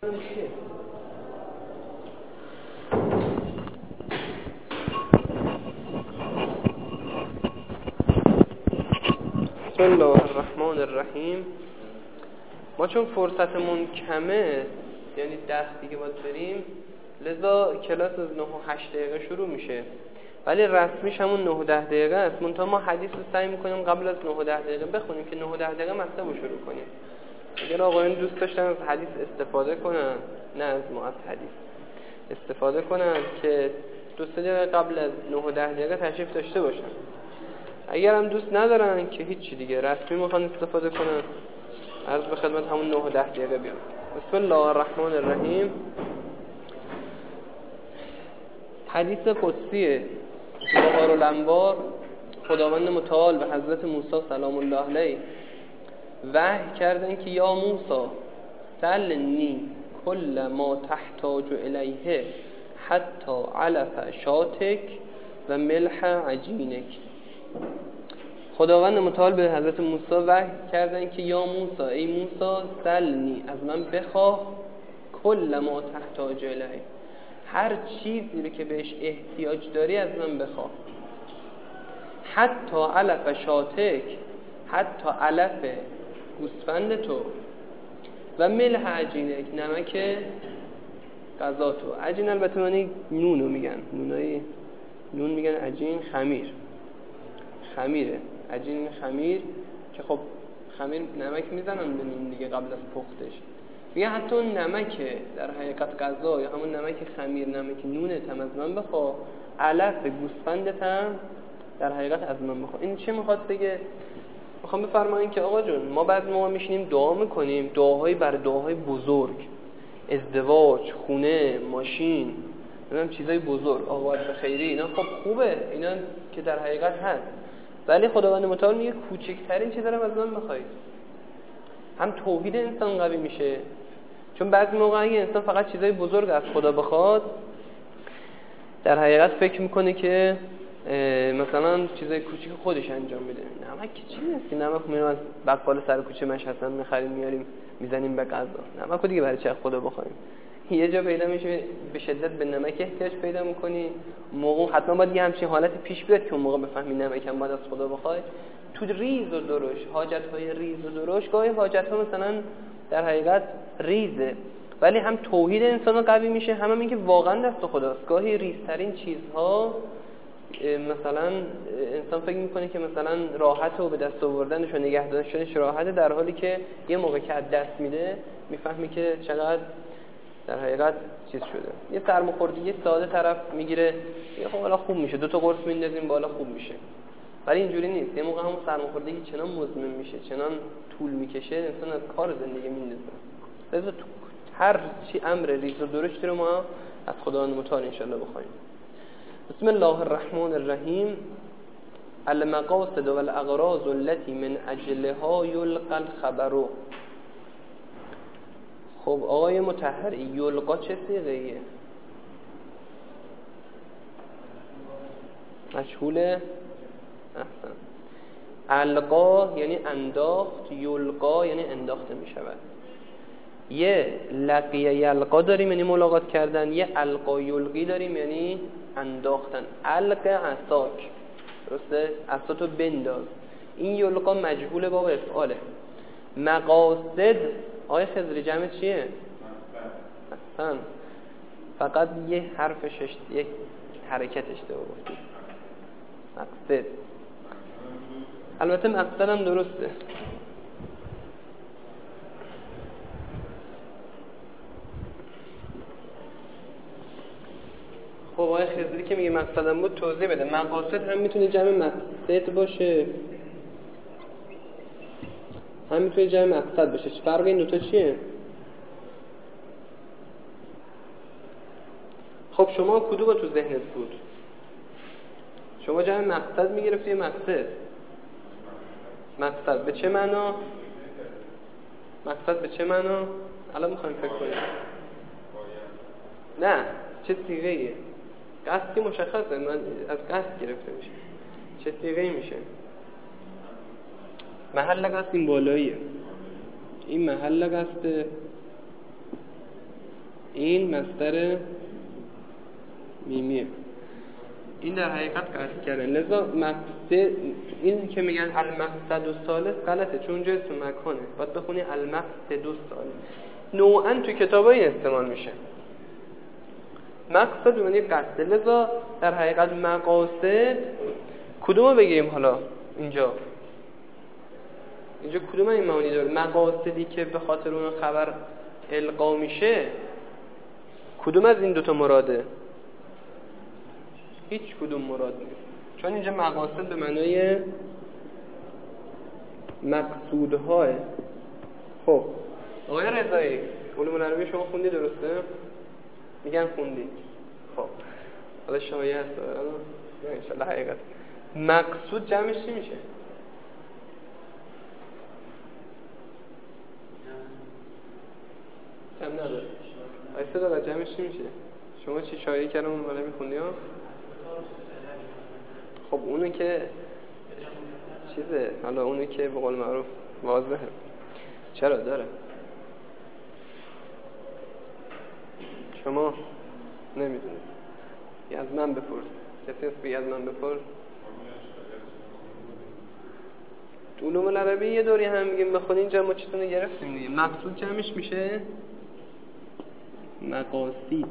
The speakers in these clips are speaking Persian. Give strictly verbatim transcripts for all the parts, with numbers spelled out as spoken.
بسم الله الرحمن الرحیم. ما چون فرصتمون کمه، یعنی ده دیگه باید بریم، لذا کلاس از نه و هشت دقیقه شروع میشه، ولی رسمیش همون نه و ده دقیقه است. منتها ما حدیث رو سعی میکنیم قبل از نه و ده دقیقه بخونیم که نه و ده دقیقه مطلب رو شروع کنیم. اگر آقایان دوست داشتن از حدیث استفاده کنن، نه از ما، از حدیث استفاده کنن که دو سه دقیقه قبل از نه و ده دقیقه تشریف داشته باشن. اگر هم دوست ندارن که هیچی دیگه، رسمی میخوان استفاده کنن، عرض به خدمت همون نه و ده دقیقه بیان. بسم الله الرحمن الرحیم. حدیث قدسیه. بهار الانوار، خداوند متعال به حضرت موسی سلام الله علیه وحی کردن که یا موسی سلنی کل ما تحتاج الیه حتی علف شاتک و ملح عجینک. خداوند متعال به حضرت موسی وحی کردن که یا موسی، ای موسی، سلنی، از من بخواه، کل ما تحتاج الیه، هر چیزی رو که بهش احتیاج داری از من بخواه، حتی علف شاتک، حتی علف گوسفند تو، و ملح عجینک، نمک غذا تو. عجین البته معنی نونو میگن، نونای نون میگن عجین، خمیر، خمیره عجین، خمیر که خب خمیر نمک میزنن به نون دیگه قبل از پختش. میگه حتی اون نمک در حقیقت غذا یا همون نمک خمیر، نمک نونت هم از من بخواه، علف گوسفندت هم در حقیقت از من بخواه. این چه میخواد بگه؟ میخوام بفرمایین که آقا جون، ما بعضی موقع میشینیم دعا میکنیم، دعاهای بر دعاهای بزرگ، ازدواج، خونه، ماشین، اینا چیزای بزرگ، عاقبت به خیری، اینا خب خوبه، اینا که در حقیقت هست، ولی خداوند متعال میگه کوچکترین چیز رو از من بخواید. هم توحید انسان قوی میشه، چون بعضی موقع اگه انسان فقط چیزای بزرگ از خدا بخواد، در حقیقت فکر میکنه که مثلا چیزای کوچیک خودش انجام میده. نمک چی نیست که نمک میریم از بقال سر کوچه مشهد میخریم میاریم میزنیم به غذا. نمک دیگه برای چه خدا بخوایم؟ یه جا پیدا میشه به شدت به نمک احتیاج پیدا میکنی، موقع حتما باید یه همچین حالت پیش بیاد که اون موقع بفهمی نمک هم باید از خدا بخوای. تو ریز و درشت، حاجت‌های ریز و درشت، گاهی حاجت‌ها مثلا در حقیقت ریزه، ولی هم توحید انسان قوی میشه، هم, هم این که واقعا دست خداست. گاهی ریزترین چیزها مثلا انسان فکر میکنه که مثلا راحت و به دست آوردنش و نگه داشتنش راحته، در حالی که یه موقع که از دست میده میفهمی که چقدر در حقیقت چیز شده. یه سرماخوردگی ساده طرف میگیره، یه خب حالا خوب میشه، دو تا قرص میندازیم بالا خوب میشه، ولی اینجوری نیست. یه موقع همون سرماخوردگی چنان مزمن میشه، چنان طول میکشه، انسان از کار زندگی میندازه. لذا هر چی امر ریز و درشتی رو ما از خداوند متعال ان شاء الله بخوایم. بسم الله الرحمن الرحیم. المقاصد والاغراض التي من اجلها یلقى الخبر. خب آقای مطهری، یلقا چه صیغه‌ایه؟ مجهوله؟ احسن. القا یعنی انداخت، یلقا یعنی انداخته می شود. یه لقیه یلقا داریم یعنی ملاقات کردن، یه القا یلقی داریم یعنی انداختن. الق عصاک، درسته؟ عصاتو بنداز. این یلقا مجهول باب افعاله. مقاصد آقای خضری جمع چیه؟ احسن. فقط یه حرفش اشت... یک حرکت اشتباه گفتید. مقصد. البته مقصد هم درسته. خب آقای خضری که میگه مقصدم بود توضیح بده. مقاصد هم میتونه جمع مقصد باشه، هم میتونه جمع مقصد باشه. فرق این دوتا چیه؟ خب شما کدوم تو ذهنت بود؟ شما جمع مقصد میگرفتی مقصد. مقصد به چه معنا؟ مقصد به چه معنا؟ الان میخوایم فکر کنیم. نه، چه صیغه ایه؟ قصدی مشخصه، من از قصد گرفته میشه. چه صیغه‌ای میشه؟ محل قصد این بالاییه. این محل قصد این مصدر میمیه. این در حقیقت قصد کردن. لذا مقصد این که میگن المقصد الثالث غلطه، چون اونجا اسم مکانه، باید بخونی المقصد الثالث. نوعا تو کتابا این استعمال میشه، مقصد یعنی قصد. لذا در حقیقت مقاصد کدومو بگیریم حالا اینجا؟ اینجا کدوم این معانی داره؟ مقاصدی که به خاطر اون خبر القا میشه کدوم از این دوتا مراده؟ هیچ کدوم مراد نیست، چون اینجا مقاصد به معنای مقصودهای. خب آقای رضایی علوم العربی شما خوندی درسته؟ میگن خوندی. خب حالا شایعه هست نه انشالله حقیقت. مقصود جمعش چی میشه؟ جمع نداره. ایسا داره جمعش چی میشه؟ شما چی شایعه کردم اون بالا میخوندی ها؟ خب اونو که چیزه، حالا اونو که به قول معروف واضحه. چرا داره؟ شما نمیدونید، یه از من بپرس. کسی هست بگه از من بپرس؟ تو علوم العربی یه دوری هم میگیم بخونی اینجا ما چیتونه گرفتیم دیگه. مقصود جمعش میشه مقاصید.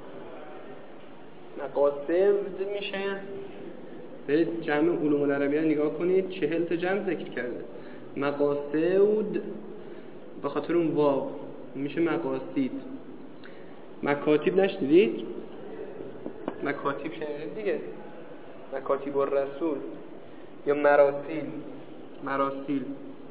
مقاصد میشه، برید جمع علوم العربی ها نگاه کنید، چهل تا جمع ذکر کرده. مقاصد به خاطر اون واو میشه مقاصید. مکاتب نشنیدید؟ مکاتب شنیدید دیگه، مکاتب الرسول یا مراسیل. مراسیل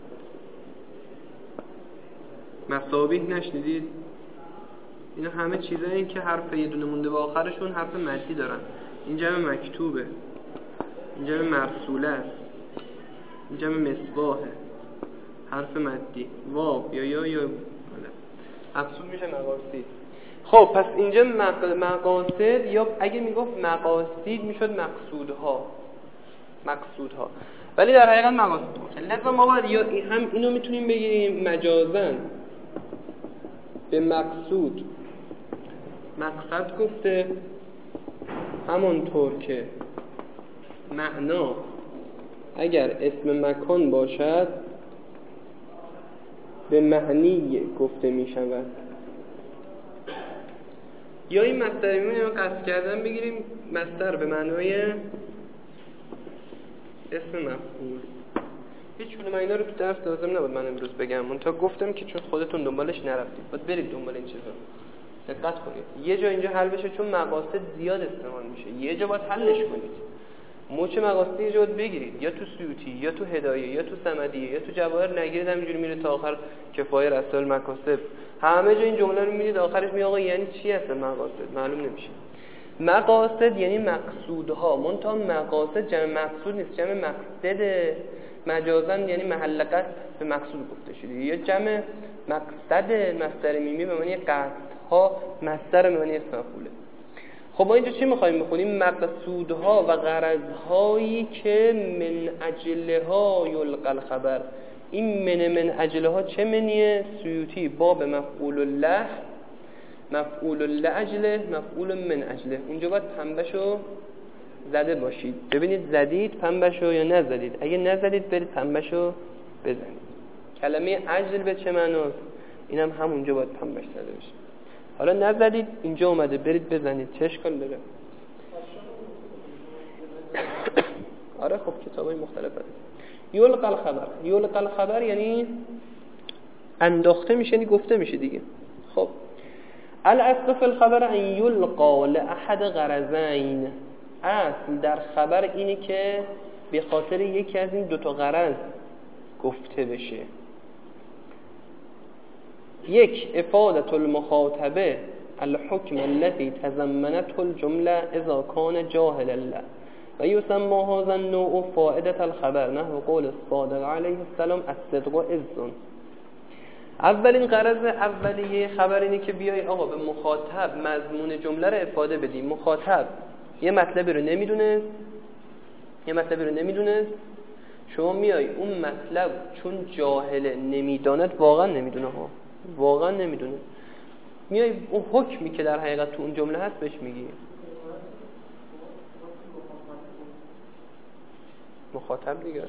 مصابیح نشنیدید؟ اینا همه چیزایی این که حرف یه دونه مونده با آخرشون حرف مدی دارن. این جمع مکتوبه، این جمع مرسوله است، این جمع مصباحه، حرف مدی واو یا یا یا مقصود میشه مقاصد. خب پس اینجا مقاصد، یا اگه میگفت مقاصد میشد مقصودها، مقصودها، ولی در حقیقت مقاصد. لذا ما باید یا هم اینو میتونیم بگیریم مجازن به مقصود مقصد گفته، همانطور که معنا اگر اسم مکان باشد به معنی گفته می شود. یا این مصدر میمونه قصد کردن بگیریم مصدر به معنای اسم مفعول. هیچ کدوم اینا رو تو درس لازم نبود من امروز بگم، من تا گفتم که چون خودتون دنبالش نرفتید باید برید دنبال این چیزا. دقت کنید یه جا اینجا حل بشه، چون مقاصد زیاد استعمال میشه، یه جا باید حلش کنید. موچ مقاصدی یه جا باید بگیرید، یا تو سیوطی یا تو هدایه یا تو صمدیه یا تو جواهر نگیرید، همینجوری میره تا آخر کفایه رسائل مکاسب، همه جا این جمله رو میدید آخرش می آقا یعنی چی هست مقاصد معلوم نمیشه. مقاصد یعنی مقصودها، منتها مقاصد جمع مقصود نیست، جمع مقصد. مجازن یعنی محل قصد به مقصود گفته شده، یا جمع مقصد مصدر میمی به معنی قصدها، مصدر به معنی اسم مفعوله. خب ما اینجا چی میخوایم بخونیم؟ مقصودها و غرضهایی که من اجلها یلقى الخبر. این من من اجلها چه منیه؟ سیوطی باب مفعول الله، مفعول لاجله، مفعول من اجله. اونجا باید پنبهشو زده باشید، ببینید زدید پنبهشو یا نزدید. اگه نزدید برید پنبهشو بزنید. کلمه اجل به چه معناست؟ اینم هم همونجا باید پنبهش زده بشه. حالا نزدید اینجا اومده برید بزنید، چه اشکال داره؟ آره خب کتابای مختلف هست. یلقى الخبر، یلقى الخبر یعنی انداخته میشه، یعنی گفته میشه دیگه. خب الاصل فی الخبر ان یلقى لاحد غرضین. اصل در خبر اینه که به خاطر یکی از این دوتا غرض گفته بشه. یک، افادة المخاطبه الحكم التي تضمنته الجمله اذا كان جاهلا له و یسمى هذا النوع فائده الخبر نحو قول الصادق علیه السلام الصدق عز. اولین غرض اولیه خبر اینه که بیای آقا به مخاطب مضمون جمله رو افاده بدی. مخاطب یه مطلبی رو نمیدونه، یه مطلبی رو نمیدونه، شما میای اون مطلب چون جاهله نمیداند، واقعا نمیدونه ها، واقعا نمیدونه، میای اون حکمی که در حقیقت تو اون جمله هست بهش میگی. مخاطب دیگه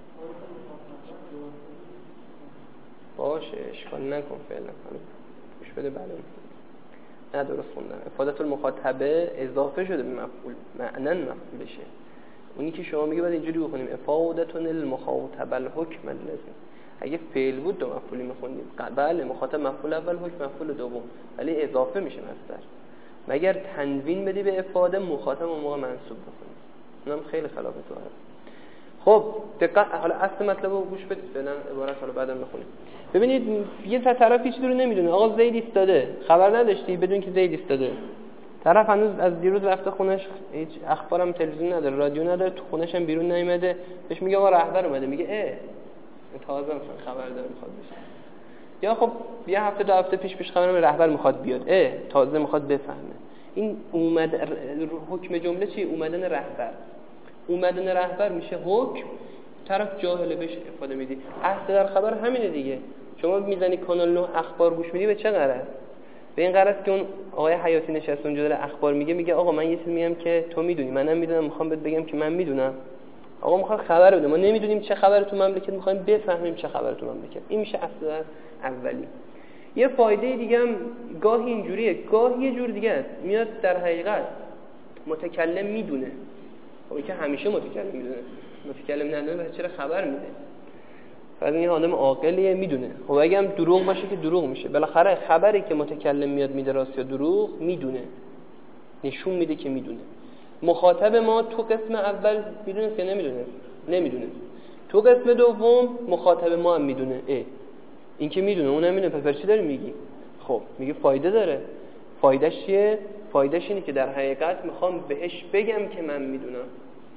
باشه، اشکال نکن فعلا. گوش بده. بله نه درست خوندم. افادت المخاطبه اضافه شده به مفعول، معنن مفعولشه. اونی که شما میگه باید اینجوری بخونیم افادت المخاطب الحکم اللازم. اگه فعل بود دو مفعولی میخوندیم. بله مخاطب مفعول اول، حکم مفعول دوم، ولی اضافه میشه مصدر. مگر تنوین بدی به افاده، مخاطب اون موقع منصوب بخونیم. اونم خیلی خلاف تو هست. خب دقت، حالا اصل مطلب رو گوش بدید، فعلا عبارت حالا بعدم بخونیم. ببینید یه طرف هیچ چیزی رو نمیدونه. آقا زید ایستاده، خبر نداشتی بدون که زید ایستاده. طرف هنوز از دیروز رفته خونش، هیچ اخبارم تلویزیون نداره، رادیو نداره، تو خونش هم بیرون نیومده. بهش میگه آقا رهبر اومده، میگه اه تازه مثلا خبر داره میخواد بشه. یا خب یه هفته دو هفته پیش پیش خبرم رهبر میخواد بیاد، اه تازه میخواد بفهمه. این اومد حکم جمله چی؟ اومدن رهبر. اومدن رهبر میشه حکم، طرف جاهله بهش افاده میدی. اصل در خبر همینه دیگه. شما میزنی کانال نه اخبار گوش میدی، به چه غرض؟ به این غرض که اون آقای حیاتی نشسته اونجا داره اخبار میگه، میگه آقا من یه چیزی میگم که تو میدونی، منم میدونم، میخوام بهت بگم که من میدونم. آقا میخواد خبر بده، ما نمیدونیم چه خبره تو مملکت، میخوایم بفهمیم چه خبره تو مملکت. این میشه اصل در اولی. یه فایده دیگه هم گاهی اینجوریه، گاهی یه جور دیگه است. میاد در حقیقت متکلم میدونه، خب که همیشه متکلم میدونه، متکلم ندونه چرا خبر میده؟ بعد این آدم عاقلیه میدونه. خب اگه هم دروغ باشه که دروغ میشه. بالاخره خبری که متکلم میاد میده راست یا دروغ میدونه، نشون میده که میدونه. مخاطب ما تو قسم اول میدونه که نمیدونه، نمیدونه. تو قسم دوم مخاطب ما هم میدونه. اه این که میدونه اونم میدونه، پس چی داری میگی؟ خب میگه فایده داره. فایدهش چیه؟ فایدهش اینه که در حقیقت میخوام بهش بگم که من میدونم.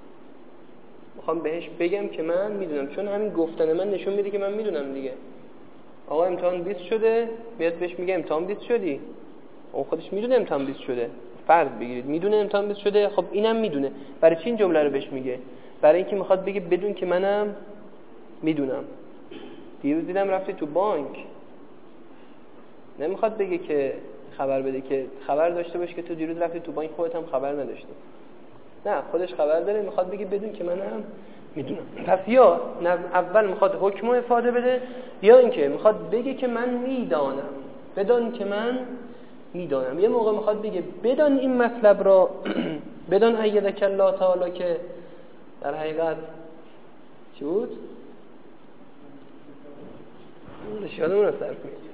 میخوام بهش بگم که من میدونم، چون همین گفتن من نشون میده که من میدونم دیگه. آقا امتحان بیست شده، میاد بهش میگه امتحان بیست شدی. اون خودش میدونه امتحان بیست شده. فرض بگیرید میدونه امتحان بیست شده، خب اینم میدونه. برای چی این جمله رو بهش میگه؟ برای اینکه میخواد بگه بدون که منم میدونم. دیروز دیدم رفتی تو بانک. نمیخواد بگه که خبر بده، که خبر داشته باش که تو دیروز رفتی تو بانک، خودت هم خبر نداشتی. نه، خودش خبر داره، میخواد بگه بدون که منم میدونم. پس یا اول میخواد حکم افاده بده، یا اینکه میخواد بگه که من میدانم، بدون که من میدانم. یه موقع میخواد بگه بدون این مطلب را بدون ایدک الله تعالی، که در حقیقت چی بود؟ شادمون رو صرف میگه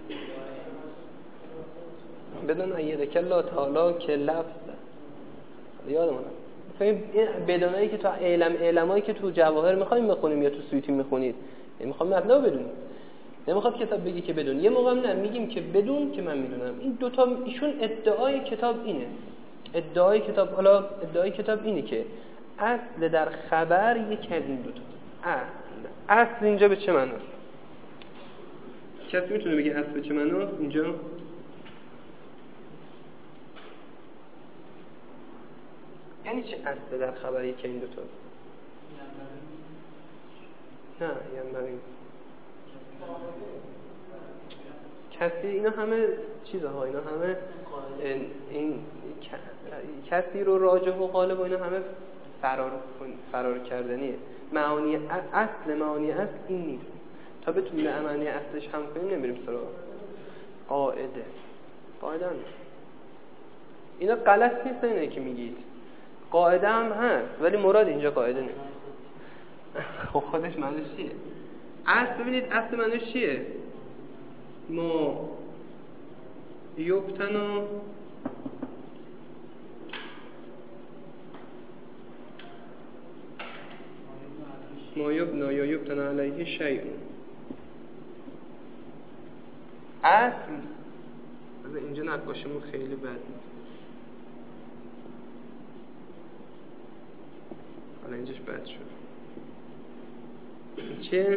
بدون ایدک الله تعالی که لفظ یادمونه. بدونایی که تو علم علمایی که تو جواهر میخوایم بخونیم یا تو سویتی میخونید، میخوام مطلب بدونیم. نمیخواد کتاب بگی که بدون. یه موقع هم نه، میگیم که بدون که من میدونم. این دوتا ایشون ادعای کتاب اینه. ادعای کتاب حالا ادعای کتاب اینه که اصل در خبر یکی از این دوتا. اصل اصل اینجا به چه معناست؟ کسی میتونه بگه اصل به چه معناست اینجا؟ یعنی چه اصل در خبر یکی این دوتا؟ نه یعنی ببین کسی، اینا همه چیزها، اینا همه این کسی رو راجح و غالب و اینا همه فرار فرار کردنیه. معانی اصل معانی اصل این نیست. تا بتونیم به معانی اصلش هم کنیم نمیریم سراغ قاعده. قاعده هم اینا غلط نیست اینه که میگید. قاعده هم هست ولی مراد اینجا قاعده نیست. خب خودش معنیش چیه؟ اصل ببینید اصل معنیش چیه؟ ما یبتنا ما یبنا یا یبتنا علیه شیء. اصل اینجا نقاشیمون خیلی بد نیست. حالا اینجاش بد شد. چه؟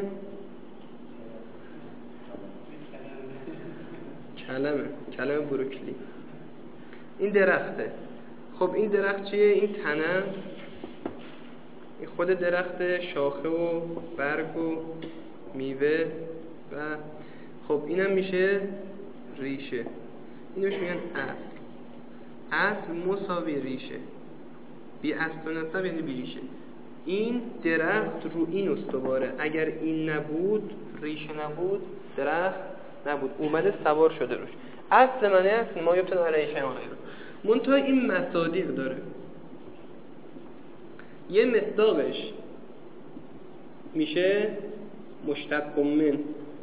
کلمه کلمه بروکلی. این درخته. خب این درخت چیه؟ این تنه، این خود درخت، شاخه و برگ و میوه و خب اینم میشه ریشه. اینو میگن اصل. اصل مساوی ریشه. بی اصل و نسب یعنی بی ریشه. این درخت رو این استواره، اگر این نبود، ریشه نبود، درخت نبود، اومده سوار شده روش. اصل معنی اصل ما یبتن علیه شیء غیره. منتها این مصادیق داره. یه مصداقش میشه مشتق من.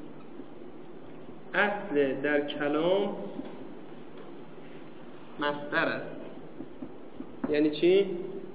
اصل در کلام مصدر است. یعنی چی؟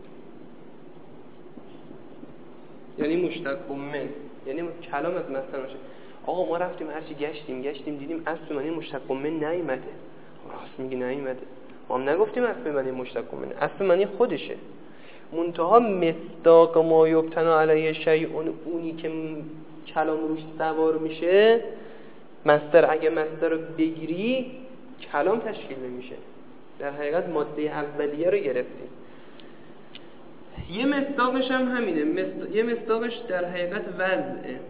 یعنی مشتق من، یعنی کلام از مصدر میشه. آقا ما رفتیم هرچی گشتیم گشتیم دیدیم اصل معنی مشتق من نیامده. راست میگی نیامده. ما هم نگفتیم اصل معنی مشتق من، اصل معنی خودشه. منتها مصداق ما یبتنا علیه شیء، اونی که کلام روش سوار میشه مصدر. اگه مصدر رو بگیری کلام تشکیل نمیشه. در حقیقت ماده اولیه رو گرفتیم. یه مصداقش هم همینه. مصد... یه مصداقش در حقیقت وضعه.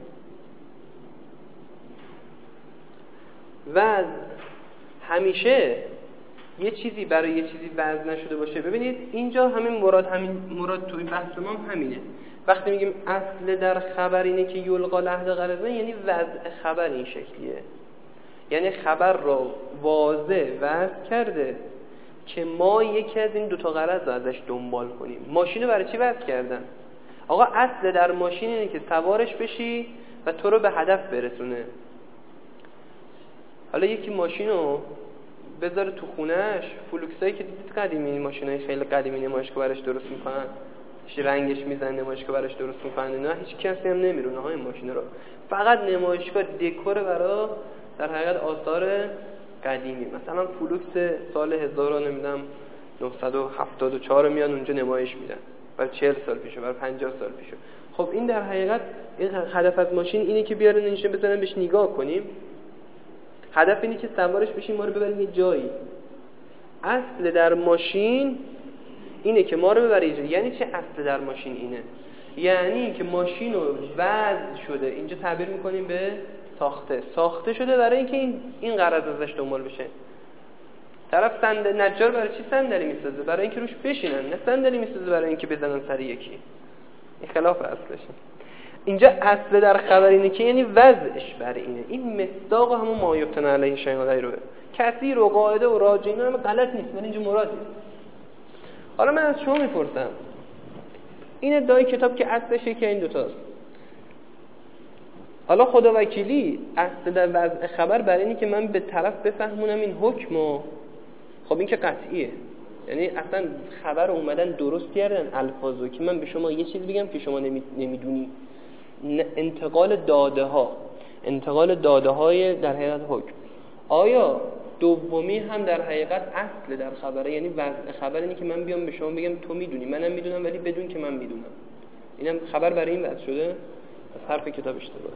وضع همیشه یه چیزی برای یه چیزی وضع نشده باشه. ببینید اینجا همین مراد همین مراد توی بحث ما هم همینه. وقتی میگیم اصل در خبر اینه که یلقا لحظه غرضه، یعنی وضع خبر این شکلیه. یعنی خبر را واضح وضع کرده که ما یکی از این دوتا غرض رو ازش دنبال کنیم. ماشین رو برای چی وضع کردن؟ آقا اصل در ماشین اینه که سوارش بشی و تو رو به هدف برسونه. حالا یکی ماشین رو بذاره تو خونهش، فلوکسایی که دیدید قدیمی، این ماشینای خیلی قدیمی نمایشگاه براش درست میکنن، رنگش میزنن نمایشگاه براش درست میکنن، نه هیچ کسی هم نمیرونه های ماشین رو، فقط نمایشگاه دکور برای در حقیقت آثار قدیمی. مثلا فلوکس سال هزار نمیدونم نهصد و هفتاد و چهار میان اونجا نمایش میدن، برای چهل سال پیشه، برای پنجاه سال پیشه. خب این در حقیقت این هدف از ماشین اینه که بیارن نشون بزنن بهش نگاه کنیم. هدف اینه که سوارش بشیم ما رو ببریم یه جایی. اصل در ماشین اینه که ما رو ببره یه جایی. یعنی چه اصل در ماشین اینه؟ یعنی که ماشین رو وضع شده، اینجا تعبیر میکنیم به ساخته، ساخته شده برای اینکه این این غرض ازش دنبال بشه. طرف صندلی نجار برای چی صندلی میسازه؟ برای اینکه روش بشینن، نه صندلی میسازه برای اینکه بزنن سر یکی. این خلاف اصلشه. اینجا اصل در خبر اینه که یعنی وضعش برای اینه. این مصداق همون ما یبتنا علیه شیء غیره. کثیر و قاعده و راجع اینا هم غلط نیست، ولی اینجا مراد نیست. حالا من از شما میپرسم، این ادعای کتاب که اصلش که این دوتاست. حالا خدا وکیلی اصل در وضع خبر برای اینه که من به طرف بفهمونم این حکمو. خب این که قطعیه. یعنی اصلا خبر اومدن درست کردن الفاظو که من به شما یه چیز بگم که شما نمیدونی. انتقال داده ها، انتقال داده های در حقیقت حکم. آیا دومی هم در حقیقت اصل در خبره؟ یعنی وضع خبر اینه که من بیام به شما بگم تو میدونی، منم میدونم ولی بدون که من میدونم. اینم خبر برای این وضع شده. پس حرف کتاب اشتباهه.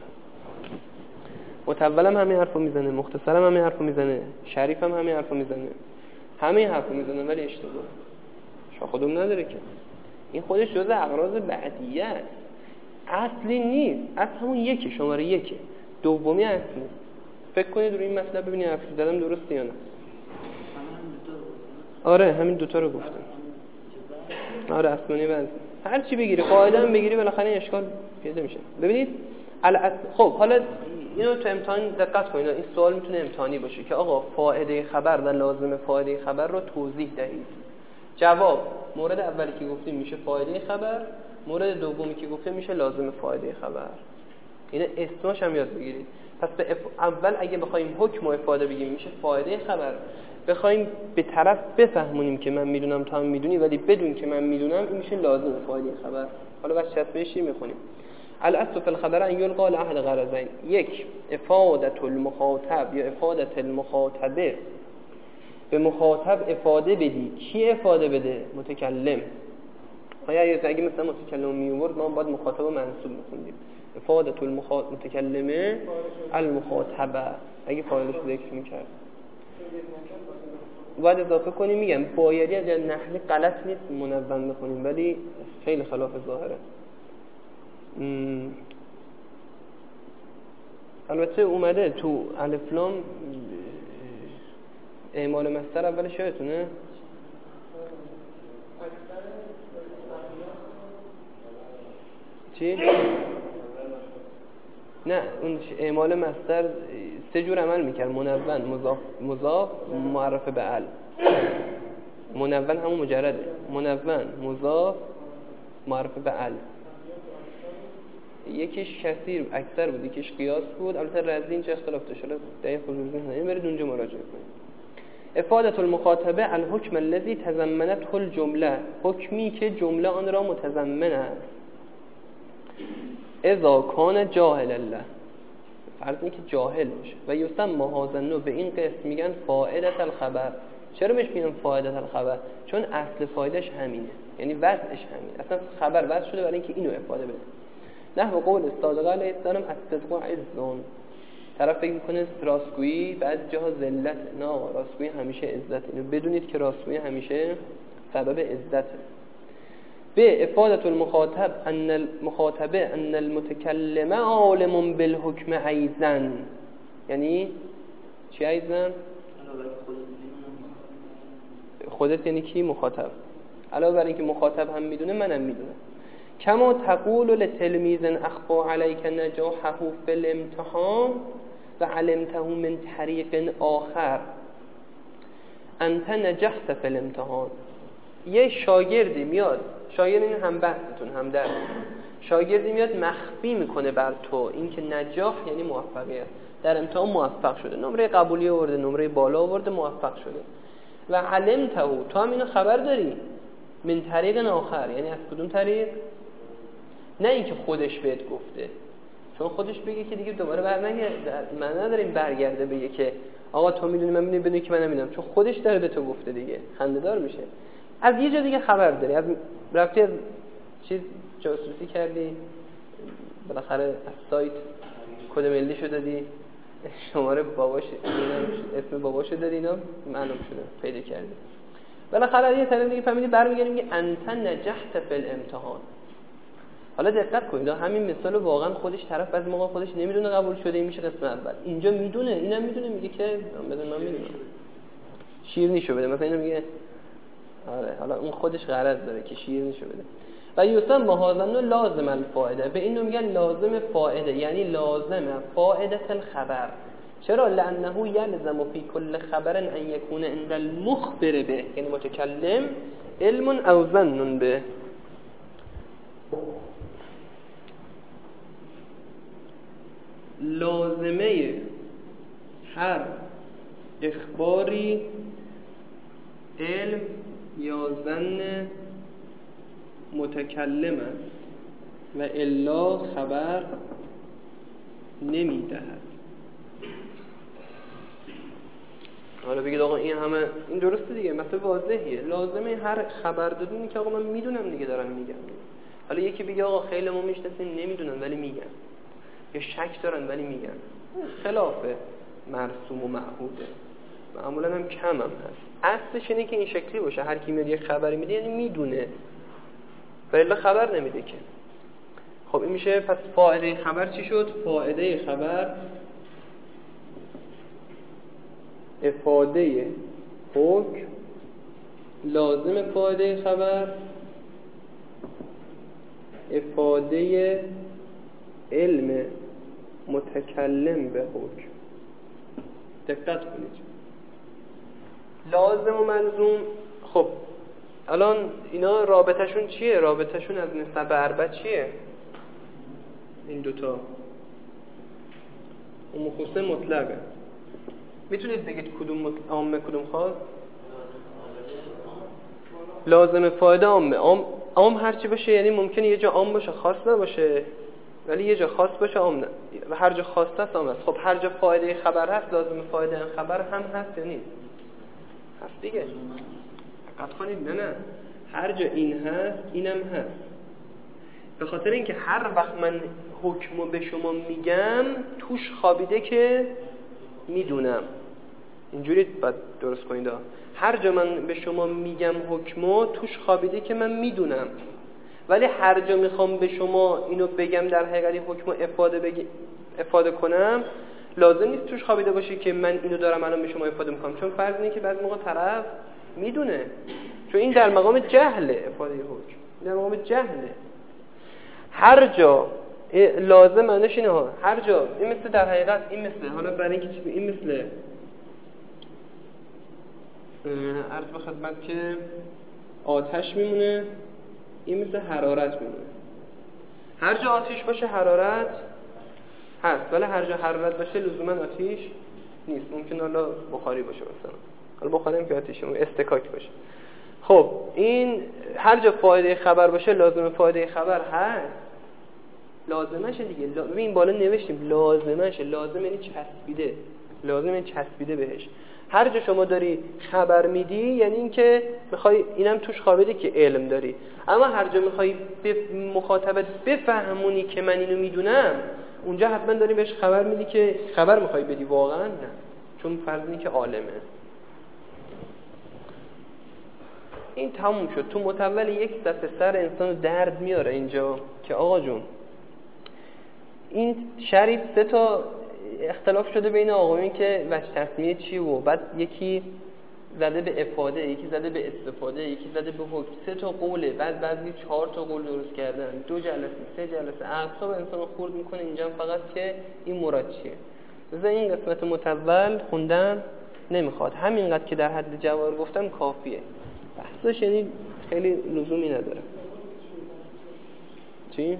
متولم همین حرفو میزنه، مختصرم همین حرفو میزنه، شریفم همین حرفو میزنه، همین حرفو میزنه ولی اشتباهه. شما خودم نداره که این خودش جزء اغراض بعدیه است. اصلی نیست. اصل همون یکی، شماره یکی. دومی اصل نیست. فکر کنید روی این مسئله ببینید حرف زدم درسته یا نه. آره همین دوتا رو گفتم. آره اصلانی وزن هر چی بگیری، قاعده هم بگیری بالاخره اشکال پیدا میشه. ببینید خب حالا اینو تو امتحان دقت کنید. این سوال میتونه امتحانی باشه که آقا فائده خبر و لازم فائده خبر رو توضیح دهید. جواب مورد اولی که گفتیم میشه فائده خبر، مورد دومی که گفتیم میشه لازم فائده خبر. اینا اسمش هم یاد بگیرید. پس به اول اگه بخوایم حکم و افاده بگیم میشه فائده خبر، بخوایم به طرف بفهمونیم که من میدونم تو هم میدونی ولی بدون که من میدونم این میشه لازم فائده خبر. حالا بس چسبشی میخونیم. الاصل فی الخبر ان یلقا لاحد غرضین. یک، افادة المخاطب یا افادة المخاطبه، به مخاطب افاده بدی. کی افاده بده؟ متکلم. آیا اگه مثلا متکلم میورد ما باید مخاطب منصوب می‌خوندیم. افادة المتکلمه المخاطبه اگه فاعلش ذکر می‌کرد. باید اضافه کنیم. میگم بایدی از نحوی غلط نیست منظم بخونیم ولی خیلی خلاف ظاهره. البته اومده تو الف لام اعمال مصدر اولش یادتونه؟ چی؟ نه اون اعمال مصدر سه جور عمل میکرد: منون، مضاف، مضاف، معرف به ال. منون همون مجرده، منون، مضاف، معرف به ال. یکیش کثیر اکثر بود، یکیش قیاس بود. البته رضی اینجا اختلاف داشت، حالا دقیق حضور ذهن نداریم، برید اونجا مراجعه کنید. افادة المخاطبه الحکم الذی تضمنته الجمله، حکمی که جمله آن را متضمن است. اذا کان جاهل الله، فرض اینه که جاهل باشه. و یسمى هذا النوع، به این قسم میگن فائدة الخبر. چرا بهش میگن فائدة الخبر؟ چون اصل فایدهش همینه، یعنی وضعش همینه. اصلا خبر وضع شده برای اینکه اینو افاده بده. نحو قول صادق علیه السلام الصدق عز. طرف فکر میکنه راستگویی بعد جاها ذلت. نه، راستگویی همیشه عزت. اینو بدونید که راستگویی همیشه سبب عزته. به افادة المخاطب ان المخاطبه ان المتکلم عالم بالحکم ایضا. یعنی چی ایضا؟ خودت یعنی کی؟ مخاطب. علاوه بر اینکه مخاطب هم میدونه، منم میدونم. کما تقول لتلمیذ اخفا علیک نجاحه فی الامتحان و علمته من طریق آخر انت نجحت فی الامتحان. یه شاگردی میاد، شاگرد این هم بحثتون هم درس، شاگردی میاد مخفی میکنه بر تو اینکه نجاح یعنی موفقیت، در امتحان موفق شده، نمره قبولی آورده، نمره بالا آورده، موفق شده. و علمته، تو هم اینو خبر داری، من طریق آخر، یعنی از کدوم طریق؟ نه اینکه خودش بهت گفته، چون خودش بگه که دیگه دوباره برنگرده، من نداریم برگرده بگه که آقا تو میدونی من میدونی بدونی که من نمیدونم، چون خودش داره به تو گفته دیگه، خنده‌دار میشه. از یه جا دیگه خبر داری، از رفتی از چیز جاسوسی کردی، بالاخره از سایت کد ملی شو دادی، شماره باباش، اسم باباشو دادی، اینا معلوم شده، پیدا کردی. بالاخره یه طرف دیگه فهمیدی، برمیگردیم که انت نجحت فی الامتحان. حالا دقت کنید، همین مثال واقعا خودش طرف بعضی موقع خودش نمیدونه قبول شده، این میشه قسم اول. اینجا میدونه، اینم میدونه، میگه که بدون من میدونم شیرینیشو بده، مثلا اینو میگه آره، حالا اون خودش غرض داره که شیرینیشو بده. و یسمى هذا النوع لازم الفائده، به اینو میگن لازم فائده، یعنی لازم فائده الخبر. چرا؟ لانه یلزم فی کل خبر ان یکون عند المخبر به، یعنی متکلم، علم او ظن به. لازمه هر اخباری علم یا ظن متکلم است و الا خبر نمیدهد. حالا بگید آقا این همه این درسته دیگه، مثلا واضحیه. لازمه هر خبر دادنی که آقا من میدونم دیگه، دارم میگم. حالا یکی بگه آقا خیلی ما میشناسیم نمیدونن ولی میگن، یا شک دارن ولی میگن، خلاف مرسوم و معهوده، معمولا هم کم هم هست. اصلش اینه که این شکلی باشه، هر کی میاد یه خبری میده یعنی میدونه، ولی خبر نمیده که. خب این میشه پس فائده خبر چی شد؟ فائده خبر افاده حکم، لازم فائده خبر افاده علم متکلم به حکم. دقت کنید، لازم و ملزوم. خب الان اینا رابطهشون چیه؟ رابطهشون از نسبت به اربع چیه؟ این دوتا اون مخصوص مطلقه. میتونید بگید کدوم عامه کدوم خاص؟ لازم فایده عامه. عام عام هر چی باشه، یعنی ممکنه یه جا عام باشه خاص نباشه، ولی یه جا خاص باشه عام نه، و هر جا خاص هست عام است. خب هر جا فایده خبر هست لازم فایده خبر هم هست یا نیست؟ هست دیگه. دقت کنید، نه نه هر جا این هست اینم هست، به خاطر اینکه هر وقت من حکمو به شما میگم توش خوابیده که میدونم. اینجوری باید درست کنید، هر جا من به شما میگم حکمو توش خوابیده که من میدونم، ولی هر جا میخوام به شما اینو بگم در حقیقت حکمو افاده بگی افاده کنم، لازم نیست توش خوابیده باشه که من اینو دارم الان به شما افاده میکنم، چون فرض اینه که بعضی موقع طرف میدونه، چون این در مقام جهله، افاده حکم در مقام جهله. هر جا لازم معنیش اینه ها، هر جا این مثل در حقیقت این مثل، حالا برای اینکه این مثل عرض به خدمت که آتش میمونه، این مثل حرارت میمونه. هر جا آتش باشه حرارت هست، ولی هر جا حرارت باشه لزوما آتش نیست. ممکن حالا بخاری باشه مثلا، حالا بخاری هم که آتش استکاک باشه. خب این هر جا فایده خبر باشه لازم فایده خبر هست، لازمشه دیگه. ببین این بالا نوشتیم لازمشه، لازم یعنی چسبیده، لازم یعنی چسبیده بهش. هر جا شما داری خبر میدی یعنی این که میخوای اینم توش خوابیده که علم داری، اما هر جا میخوای به مخاطبت بفهمونی که من اینو میدونم، اونجا حتما داری بهش خبر میدی که خبر میخوای بدی، واقعا نه، چون فرض اینه که عالمه. این تموم شد. تو متول یک دفعه سر انسانو درد میاره اینجا که آقا جون این شریف سه تا اختلاف شده بین آقایون که وجه تصمیه چیه، و بعد یکی زده به افاده، یکی زده به استفاده، یکی زده به حکم. سه تا قوله، بعد بعضی چهار تا قول درست کردن، دو جلسه سه جلسه اعصاب انسانو خورد میکنه. اینجا فقط که این مراد چیه. لذا این قسمت متول خوندن نمیخواد، همینقدر که در حد جوار گفتم کافیه. بحثش یعنی خیلی لزومی نداره. چی؟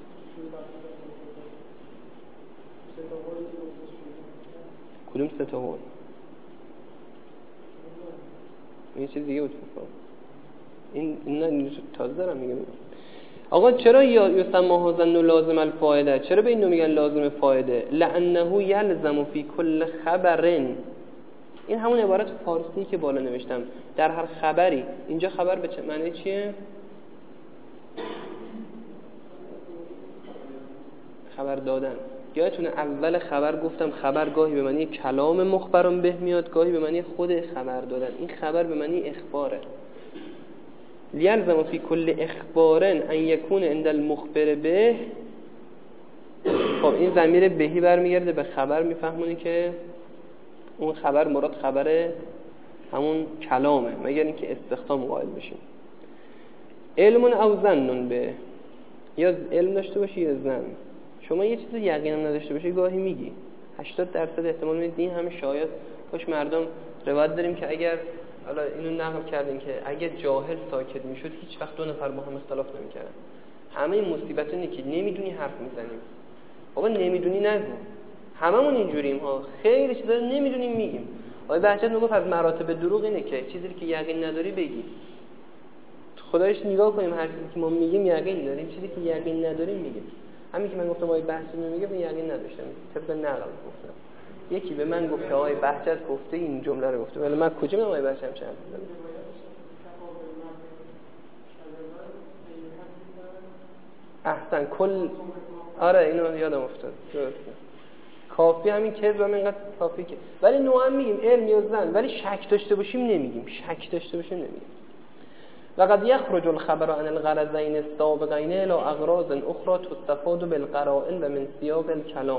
کدوم سه تا قول؟ یه چیز دیگه بود فکر این نه تازه دارم میگم. آقا چرا یا یسمى ظن لازم الفائده، چرا به اینو میگن لازم فایده؟ لانه یلزم فی کل خبر، این همون عبارت فارسی که بالا نوشتم، در هر خبری. اینجا خبر به چه معنی چیه؟ خبر دادن. یادتونه اول خبر گفتم خبر گاهی به معنی کلام مخبرم به میاد، گاهی به معنی خود خبر دادن. این خبر به معنی اخباره. لیلزم فی کل اخبارن ان یکون عند المخبر به. خب این ضمیر بهی برمیگرده به خبر، میفهمونی که اون خبر مراد خبر همون کلامه، مگر اینکه استخدام قائل بشیم. علم او ظن به، یا علم داشته باشی یا ظن. شما یه چیزی یقینا نداشته باشی گاهی میگی، هشتاد درصد احتمال میدید این همه شاید باش. مردم روایت داریم که اگر حالا اینو نقل کردیم که اگر جاهل ساکت میشد هیچ وقت دو نفر با هم اختلاف نمیکردن. همه این مصیبت اینه که نمیدونی حرف میزنیم. بابا نمیدونی نگو، هممون اینجوریم ها، خیلی چیزا نمیدونیم میگیم. آقای بهجت میگفت از مراتب دروغ اینه که چیزی که یقین نداری بگی. خدایش نگاه کنیم هر چیزی که ما میگیم یقین داریم، چیزی که یقین نداریم میگیم. همین که من گفتم آقای بهجت میگه من یقین نداشتم، طبق نقل گفتم. یکی به من گفت که آقای بهجت گفته این جمله رو گفته، ولی من کجا میدونم آقای بهجت چه حرفی زده. احسن کل آره اینو یادم افتاد. درسته. کافی همین کذب هم اینقدر کافی که، ولی نوعا میگیم علم یا ظن، ولی شک داشته باشیم نمیگیم، شک داشته باشیم نمیگیم. وقد يخرج الخبر عن الغرضين السابقين الى اغراض اخرى تستفاد بالقرائن و من سیاق الكلام.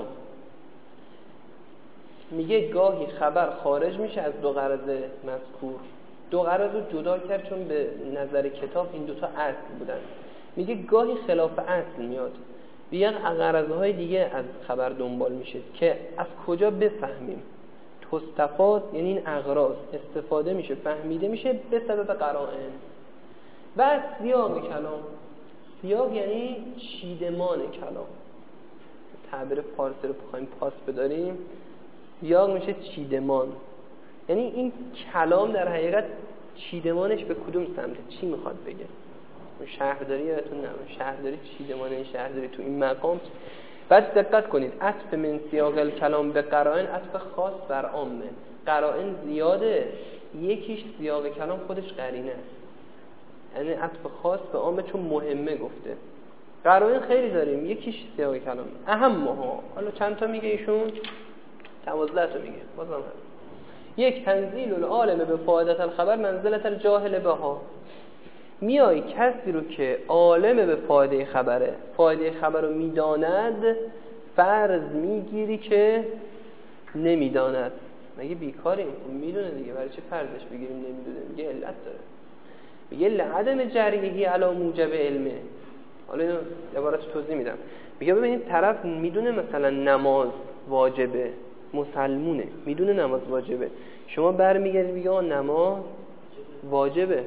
میگه گاهی خبر خارج میشه از دو غرض مذکور. دو غرض رو جدا کرد چون به نظر کتاب این دوتا اصل بودن. میگه گاهی خلاف اصل میاد، بیان غرضهای دیگه از خبر دنبال میشه که از کجا بفهمیم. تستفاد یعنی این اغراض استفاده میشه، فهمیده میشه به سبب قرائن. و سیاق کلام، سیاق یعنی چیدمان کلام. تعبیر فارسی رو بخوایم پاس بداریم، سیاق میشه چیدمان. یعنی این کلام در حقیقت چیدمانش به کدوم سمته، چی میخواد بگه. شهرداری یادتون نمونه، شهرداری چیدمان این شهرداری تو این مقام. بعد دقت کنید عطف من سیاق الکلام به قرائن عطف خاص بر عامه. قرائن زیاده، یکیش سیاق کلام خودش قرینه است، یعنی عطف خاص به عامه چون مهمه گفته. قرائن خیلی داریم، یکیش سیاق کلام اهمها. حالا چند تا میگه ایشون؟ دوازده تا میگه. بازم هم یک تنزیل العالم به فائدة الخبر منزلت الجاهل بها. میای کسی رو که عالم به فایده خبره، فایده خبر رو میداند، فرض میگیری که نمیداند. مگه بیکاریم؟ میدونه دیگه، برای چه فرضش بگیریم نمیدونه؟ میگه علت داره. میگه لعدم جریحی علی موجب علمه. حالا اینو عبارت توضیح میدم. میگه ببینید طرف میدونه مثلا نماز واجبه، مسلمونه، میدونه نماز واجبه، شما برمیگردید میگه آ نماز واجبه،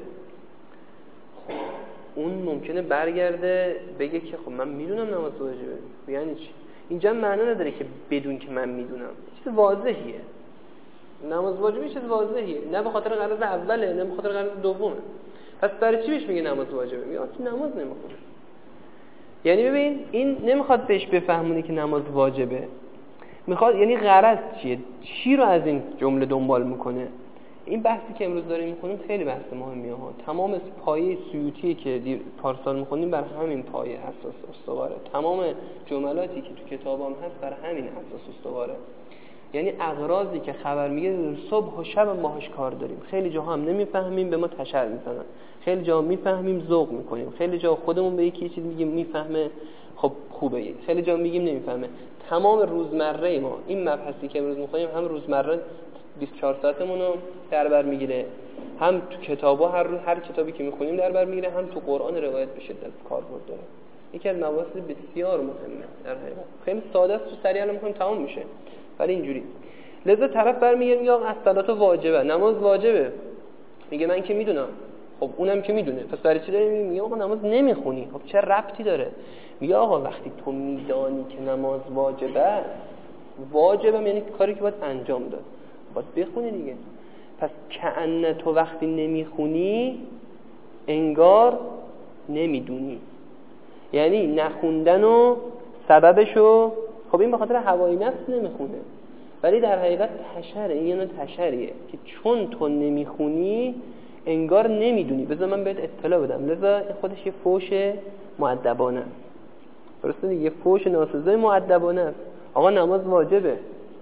اون ممکنه برگرده بگه که خب من میدونم نماز واجبه. یعنی چی؟ اینجا معنی نداره که بدون که من میدونم، چیز واضحیه. نماز واجبه چیز واضحیه، نه به خاطر غرض اوله نه به خاطر غرض دومه. پس برای چی بهش میگه نماز واجبه؟ میگه تو نماز نمیخونه. یعنی ببین این نمیخواد بهش بفهمونه که نماز واجبه، میخواد یعنی غرض چیه؟ چی رو از این جمله دنبال میکنه؟ این بحثی که امروز داریم میکنیم خیلی بحث مهمیه ها. تمام پایه سیوطی که پارسال میخونیم بر همین پایه اساس استواره. تمام جملاتی که تو کتابام هست بر همین اساس استواره. یعنی اغراضی که خبر میگه صبح و شب ماهش کار داریم. خیلی جاها هم نمیفهمیم به ما تشر میزنن، خیلی جاها میفهمیم ذوق میکنیم، خیلی جا خودمون به یکی چیز میگیم میفهمه خب خوبه، خیلی جا میگیم نمیفهمه. تمام روزمره ما این مبحثی که امروز میخونیم هم روزمره بیست و چهار ساعتمون رو در بر میگیره، هم تو کتابا هر روز هر کتابی که میخونیم در بر میگیره، هم تو قرآن روایت به شدت کاربرد داره. یکی از مباحث بسیار مهمه در حقیقت. خیلی ساده است، تو سریع الان میخونیم تمام میشه، ولی اینجوری. لذا طرف برمیگه میگه آقا الصلات واجبه، نماز واجبه. میگه من که میدونم. خب اونم که میدونه، پس برای چی داری میگه آقا نماز نمیخونی؟ خب چه ربطی داره؟ میگه آقا وقتی تو میدانی که نماز واجبه، واجبم یعنی کاری که باید انجام داد، باید بخونی دیگه. پس کأن تو وقتی نمیخونی انگار نمیدونی، یعنی نخوندن و سببشو، خب این به خاطر هوای نفس نمیخونه، ولی در حقیقت تشره، این یعنی تشریه که چون تو نمیخونی انگار نمیدونی، بذار من بهت اطلاع بدم. لذا این خودش یه فوش مؤدبانه است، درسته دیگه؟ یه فوش ناسزای مؤدبانه است. آقا نماز واجبه،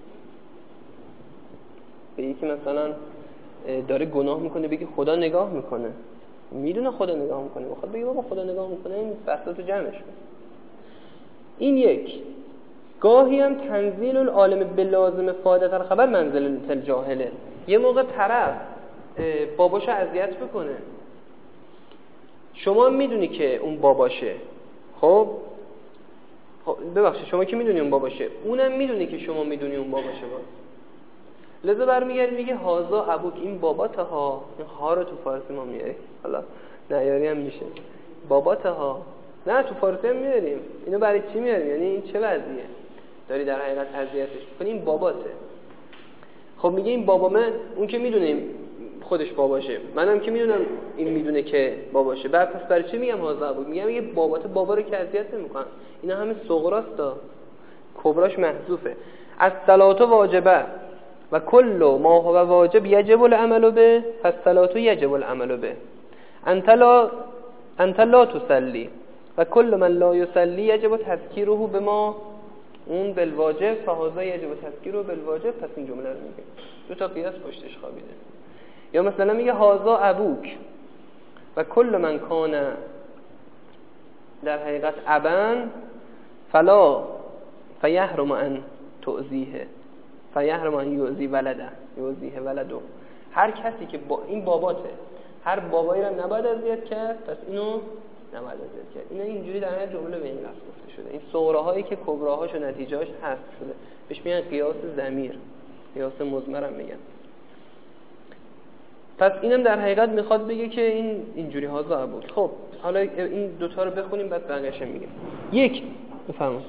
به یکی مثلا داره گناه میکنه بگی خدا نگاه میکنه، میدونه خدا نگاه میکنه، میخواد بگی بابا خدا نگاه میکنه، این بحثاتو جمعش کن. این یک. گاهی هم تنزیل العالم بلازم فائدة الخبر منزلة الجاهله. یه موقع طرف باباشو اذیت بکنه، شما میدونی که اون باباشه، خب ببخشید شما که میدونی اون باباشه، اونم میدونی که شما میدونی اون باباشه. با لذا برمیگرد میگه هازا ابوک، این بابات ها، این ها رو تو فارسی ما میاریم، حالا نیاری هم میشه بابات ها، نه تو فارسی هم میاریم. اینو برای چی میاریم؟ یعنی این چه وضعیه؟ داری در حقیقت اذیتش میکنی، این باباته. خب میگه این بابامه، اون که میدونه خودش باباشه، منم که میدونم این میدونه که باباشه، بعد پس برای چی میگم هازا ابوک؟ میگم یه بابات بابا رو که اذیت نمیکنن. اینا همه صغراست تا کبراش محذوفه. الصلات واجبه و کل ما هو واجب یجب العمل به، پس صلات یجب العمل به. انت لا انت لا تصلی و کل من لا یصلی یجب تذکیره بما اون بالواجب، فهذا یجب تذکیره بالواجب. پس این جمله رو میگه، دو تا قیاس پشتش خوابیده. یا مثلا میگه هازا ابوک و کل من کان در حقیقت ابن فلا فیحرم ان تؤذیه فیحرم ان یؤذی ولده یؤذیه ولدو. هر کسی که با این باباته، هر بابایی رو نباید اذیت کرد، پس اینو نباید اذیت کرد. اینا اینجوری در هر جمله به این لفظ گفته شده. این صغراهایی که کبراهاش و نتیجه‌اش حذف شده بهش میگن قیاس ضمیر، قیاس مضمر هم میگن. پس اینم در حقیقت میخواد بگه که این اینجوری هازا ابوک. خب حالا این دوتا رو بخونیم بعد بقیه‌اش میگه. یک بفرمایید.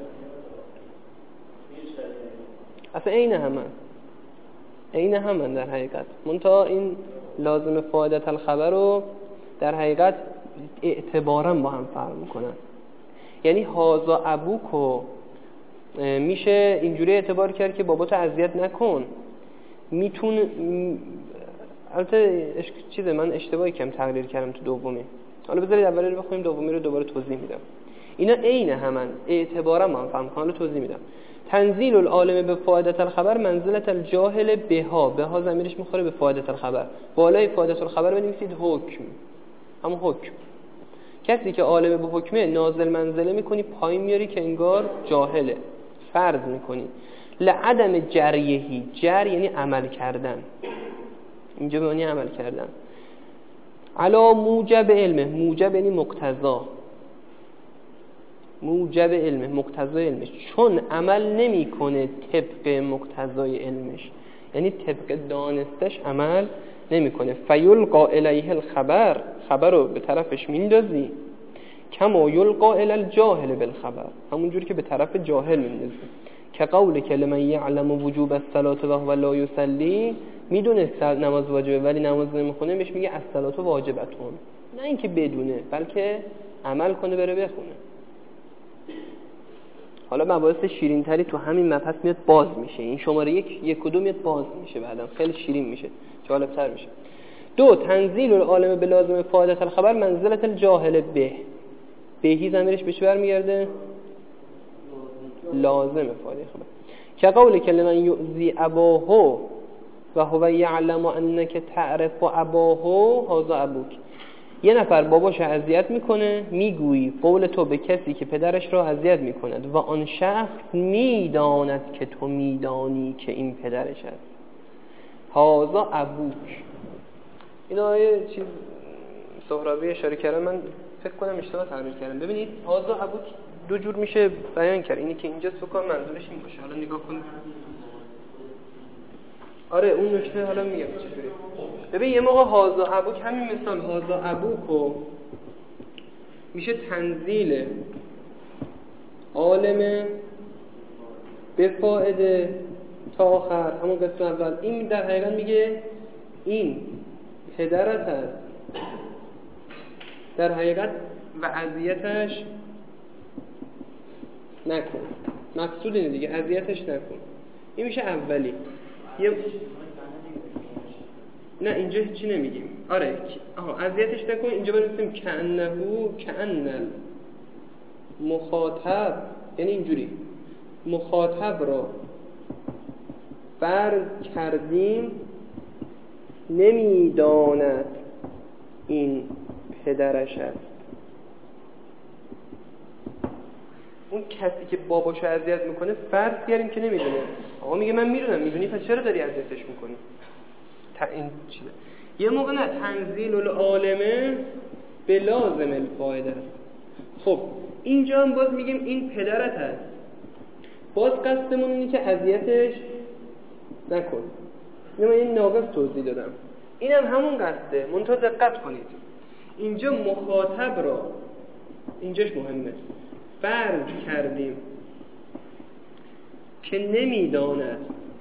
اصلا عین همن عین همن در حقیقت، منتها این لازم فائدة الخبر رو در حقیقت اعتباراً با هم فرق میکنن. یعنی هازا ابوکو میشه اینجوری اعتبار کرد که باباتو اذیت نکن. میتونه البته اش... چیزه من اشتباهی کم تقریر کردم تو دومی، حالا بذارید اولی رو بخونیم دومی رو دوباره توضیح میدم. اینا عین همن، اعتبارا ما هم فهم کنم، توضیح میدم. تنزیل العالم به فائدة الخبر منزلة الجاهل بها، بها ضمیرش میخوره به فائدة الخبر، بالای فائدة الخبر بنویسید حکم، همون حکم. کسی که عالم به حکمه نازل منزله میکنی، پایین میاری که انگار جاهله، فرض میکنی. لعدم جریهی، جر یعنی عمل کردن، اینجا به معنی عمل کردن. علا موجب علمه، موجب یعنی مقتضا، موجب علمه، مقتضای علمش، چون عمل نمی کنه طبق مقتضای علمش، یعنی طبق دانستش عمل نمی کنه. فیلقا الیه الخبر، خبر رو به طرفش میندازی، کما یلقا الی الجاهل بالخبر، همون جوری که به طرف جاهل میندازی. که قول کلمه یعلم وجوب الصلاة و هو لا یصلی، میدونه نماز واجبه ولی نماز نمیخونه، بهش میگه الصلاة واجبتون، نه اینکه بدونه بلکه عمل کنه بره بخونه. حالا مباحث شیرین تری تو همین مبحث میاد باز میشه، این شماره یک یک و دو میاد باز میشه، بعدم خیلی شیرین میشه، جالب تر میشه. دو، تنزیل العالم به لازم فائدة الخبر منزلت الجاهل به، بهی ضمیرش به چه برمیگرده؟ لازم فائده خبر. که قول کلمه یؤذی اباهو و هو یعلم انک تعرف اباهو هذا ابوک، یه نفر باباشو اذیت میکنه، میگویی قول تو به کسی که پدرش را اذیت میکند و آن شخص میداند که تو میدانی که این پدرش است. هذا ابوک، اینا یه چیز سهرابی اشاره کردن، من فکر کنم اشتباه تعبیر کردم. ببینید هذا ابوک دو جور میشه بیان کرد، اینی که اینجا سکان منظورش این باشه. حالا نگاه کن، آره اون نکته حالا میگم چجوری. ببین یه موقع هازا ابوک، همین مثال هازا ابوکو میشه تنزیل عالم به فائده تا آخر، همون قسم اول. این در حقیقت میگه این پدرت هست در حقیقت و اذیتش نکن، مقصود اینه دیگه، اذیتش نکن. این میشه اولی. یه نه اینجا هیچی نمیگیم، آره آها اذیتش نکن، اینجا بنویسیم کأنهو کأن مخاطب، یعنی اینجوری مخاطب را فرض کردیم نمیداند این پدرش است. اون کسی که باباشو اذیت میکنه فرض کردیم که نمیدونه. آقا میگه من میدونم، میدونی پس چرا داری اذیتش میکنی؟ تا این چیه؟ یه موقع نه، تنزیل العالمه به لازم الفایده است. خب اینجا هم باز میگیم این پدرت هست، باز قصدمون اینه که اذیتش نکن. اینو من این ناقص توضیح دادم، اینم هم همون قصده، منتها دقت کنید اینجا مخاطب را، اینجاش مهمه، فرض کردیم که نمیداند